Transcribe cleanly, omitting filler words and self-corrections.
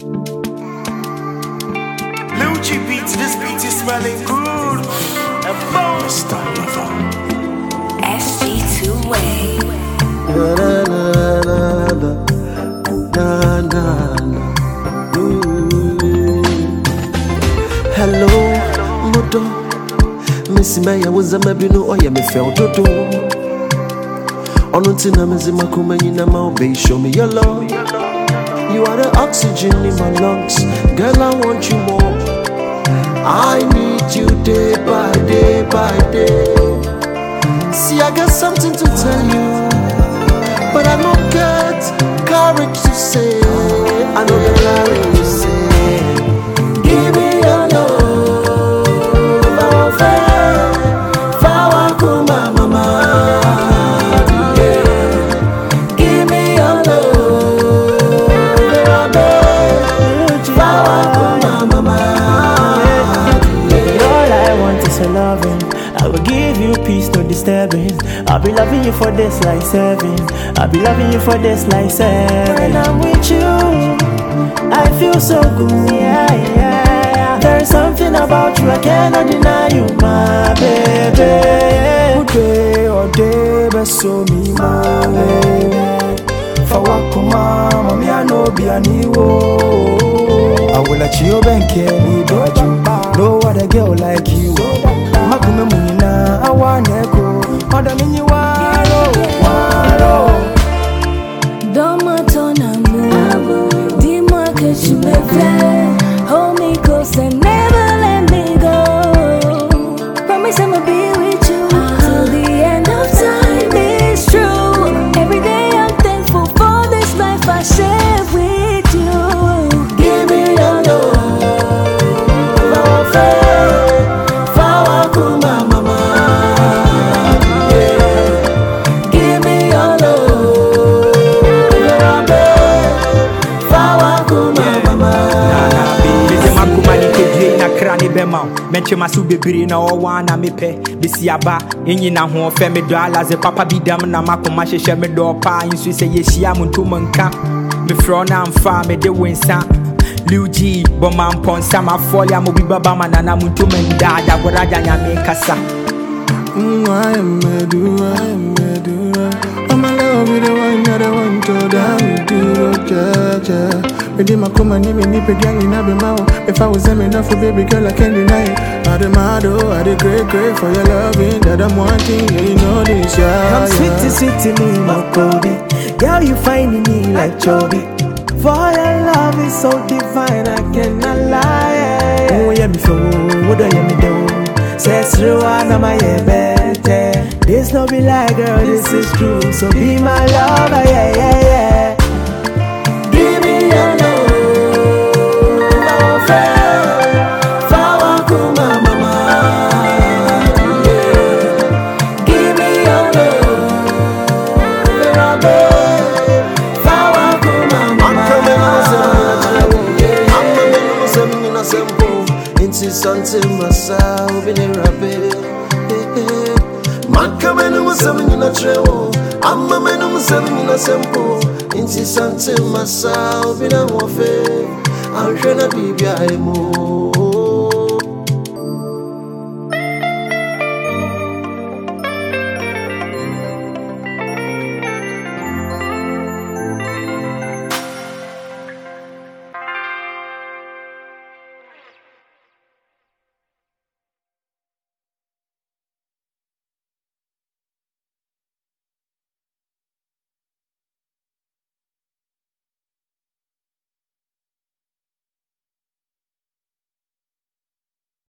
Lil G beats, this beat is smelling good. A bomb style of SG2way. Hello, Moto. Miss Maya was a mabino or me felt to do. On Tinam's in my Kumana Mount, show me your love. You are the oxygen in my lungs. Girl, I want you more. I need you day by day by day. See, I got something to tell you, but I don't get courage to say. I know the courage to say. Give me your love, our fair, Fawa Kuma Mama. Yeah. Give me your love, Fawa Kuma Mama. Yeah. All I want is your loving. I will give you peace, no disturbing. I'll be loving you for this like 7. I'll be loving you for this like 7. When I'm with you, I feel so good, yeah. There's something about you I cannot deny you, my baby. Good day or day, but so me, my baby. For what come on, me I know be a new. I will let you bank me, but you know what a girl like you. Makume munina, I want to go. Other than you are, Don't matter na move. Demarcate you me fly. Hold me close and never let me go. Promise I'ma be with you till the end of time. It's true. Every day I'm thankful for this life I share with you. Give me your love, our fair, Fawa Kuma Mama. Yeah. Give me your love, Fawa Kuma Mama. Menche masu bebiri na owa na mepe bisiaba enyi na ho fe me do alaze papa bidam na makoma hwehwe me do pa insu se yehia muntum nka me fro na amfa me de wensa Lil G boma mponsa ma folia mo bibaba manana muntum ndada goraja nya me kasa I am Medura. I'm a love with the one that I want to down with you, Redeem my come and me nip again in Abimao. If I was enough for baby girl, I can't deny it. I demand, I did great for your loving that I'm wanting, you know this, yeah. Come sweet to me, my Cody. Girl, you finding me like Joby. For your love is so divine, I cannot lie. Oh, yeah, me for what do you me do? Says true, I'm my better. This no be like girl, this is true. So be my lover, yeah. Give me your love, our fair, Fawa Kuma Mama. Yeah. Give me your love, our Fawa Kuma Mama. I'm simple. Into something myself, been a rabbit. Man coming with something in a trail. I'm a man with something in a simple. Into something myself, been a warfare. I'm trying to be behind more.